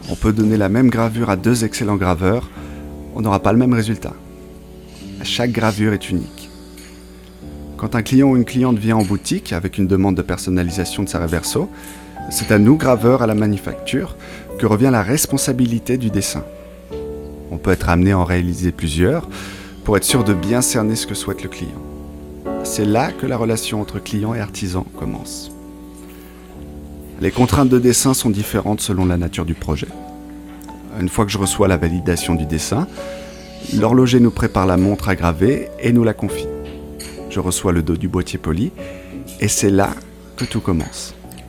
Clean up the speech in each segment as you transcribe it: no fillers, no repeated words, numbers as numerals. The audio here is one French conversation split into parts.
On peut donner la même gravure à deux excellents graveurs, on n'aura pas le même résultat. Chaque gravure est unique. Quand un client ou une cliente vient en boutique avec une demande de personnalisation de sa Reverso, c'est à nous, graveurs à la manufacture, que revient la responsabilité du dessin. On peut être amené à en réaliser plusieurs pour être sûr de bien cerner ce que souhaite le client. C'est là que la relation entre client et artisan commence. Les contraintes de dessin sont différentes selon la nature du projet. Une fois que je reçois la validation du dessin, l'horloger nous prépare la montre à graver et nous la confie. Je reçois le dos du boîtier poli et c'est là que tout commence.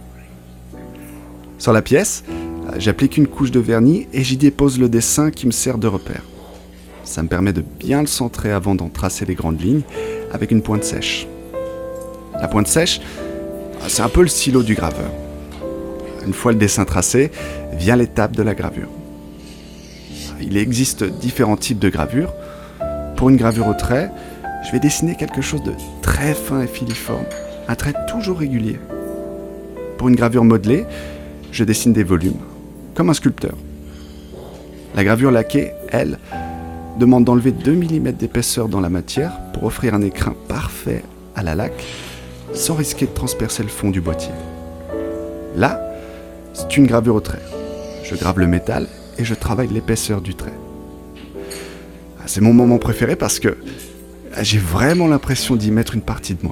Sur la pièce, j'applique une couche de vernis et j'y dépose le dessin qui me sert de repère. Ça me permet de bien le centrer avant d'en tracer les grandes lignes avec une pointe sèche. La pointe sèche, c'est un peu le stylo du graveur. Une fois le dessin tracé, vient l'étape de la gravure. Il existe différents types de gravures. Pour une gravure au trait, je vais dessiner quelque chose de très fin et filiforme, un trait toujours régulier. Pour une gravure modelée, je dessine des volumes, comme un sculpteur. La gravure laquée, elle, demande d'enlever 2 mm d'épaisseur dans la matière pour offrir un écrin parfait à la laque, sans risquer de transpercer le fond du boîtier. Là, c'est une gravure au trait. Je grave le métal et je travaille l'épaisseur du trait. C'est mon moment préféré parce que j'ai vraiment l'impression d'y mettre une partie de moi.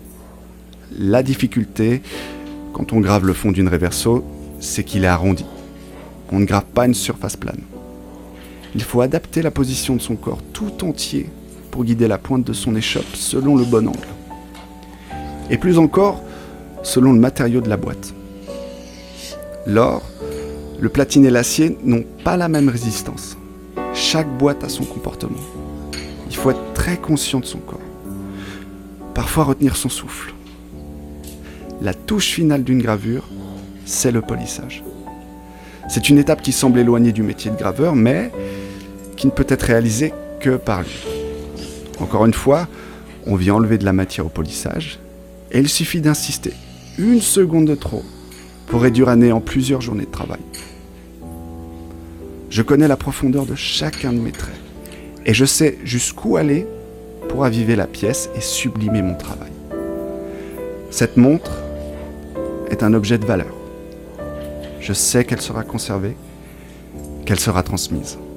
La difficulté, quand on grave le fond d'une Reverso, c'est qu'il est arrondi. On ne grave pas une surface plane. Il faut adapter la position de son corps tout entier pour guider la pointe de son échoppe selon le bon angle. Et plus encore, selon le matériau de la boîte. L'or, le platine et l'acier n'ont pas la même résistance. Chaque boîte a son comportement. Il faut être très conscient de son corps. Parfois retenir son souffle. La touche finale d'une gravure, c'est le polissage. C'est une étape qui semble éloignée du métier de graveur, mais qui ne peut être réalisée que par lui. Encore une fois, on vient enlever de la matière au polissage, et il suffit d'insister, 1 seconde de trop, pour réduire à néant plusieurs journées de travail. Je connais la profondeur de chacun de mes traits, et je sais jusqu'où aller pour aviver la pièce et sublimer mon travail. Cette montre est un objet de valeur. Je sais qu'elle sera conservée, qu'elle sera transmise.